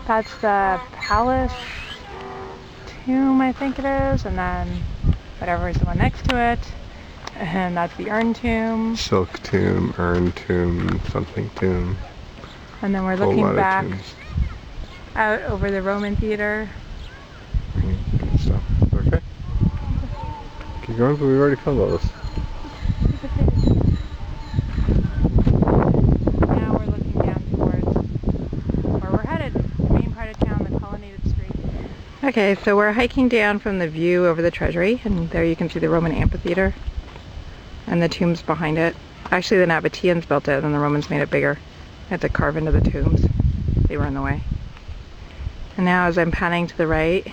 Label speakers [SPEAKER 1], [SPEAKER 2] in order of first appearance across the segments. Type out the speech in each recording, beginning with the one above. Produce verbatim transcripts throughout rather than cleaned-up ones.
[SPEAKER 1] That's the palace tomb, I think it is, and then whatever is the one next to it, and that's the urn tomb.
[SPEAKER 2] Silk tomb, urn tomb, something tomb.
[SPEAKER 1] And then we're
[SPEAKER 2] Whole
[SPEAKER 1] looking
[SPEAKER 2] lot
[SPEAKER 1] back
[SPEAKER 2] of tombs.
[SPEAKER 1] out over the Roman theater.
[SPEAKER 2] Good stuff. Okay. Keep going, but we've already filmed all this.
[SPEAKER 1] Now we're looking down towards where we're headed, the main part of town, the Colonnaded Street. Okay, so we're hiking down from the view over the Treasury, and there you can see the Roman amphitheater and the tombs behind it. Actually, the Nabateans built it, and the Romans made it bigger. They had to carve into the tombs. They were in the way. And now as I'm panning to the right,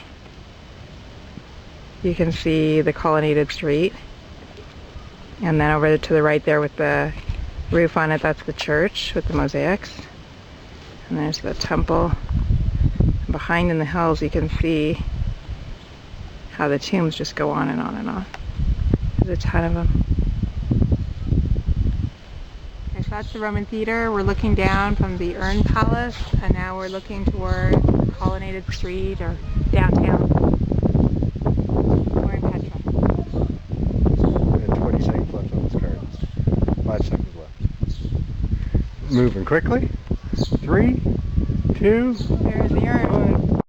[SPEAKER 1] you can see the Colonnaded Street. And then over to the right there with the roof on it, that's the church with the mosaics. And there's the temple. And behind in the hills, you can see how the tombs just go on and on and on. There's a ton of them. Okay, so that's the Roman theater. We're looking down from the Urn Palace, and now we're looking toward the Colonnaded Street or downtown. We're in Petra.
[SPEAKER 2] We have twenty seconds left on this card. Five seconds left. Moving quickly. Three, two,
[SPEAKER 1] There's the urn.
[SPEAKER 2] one.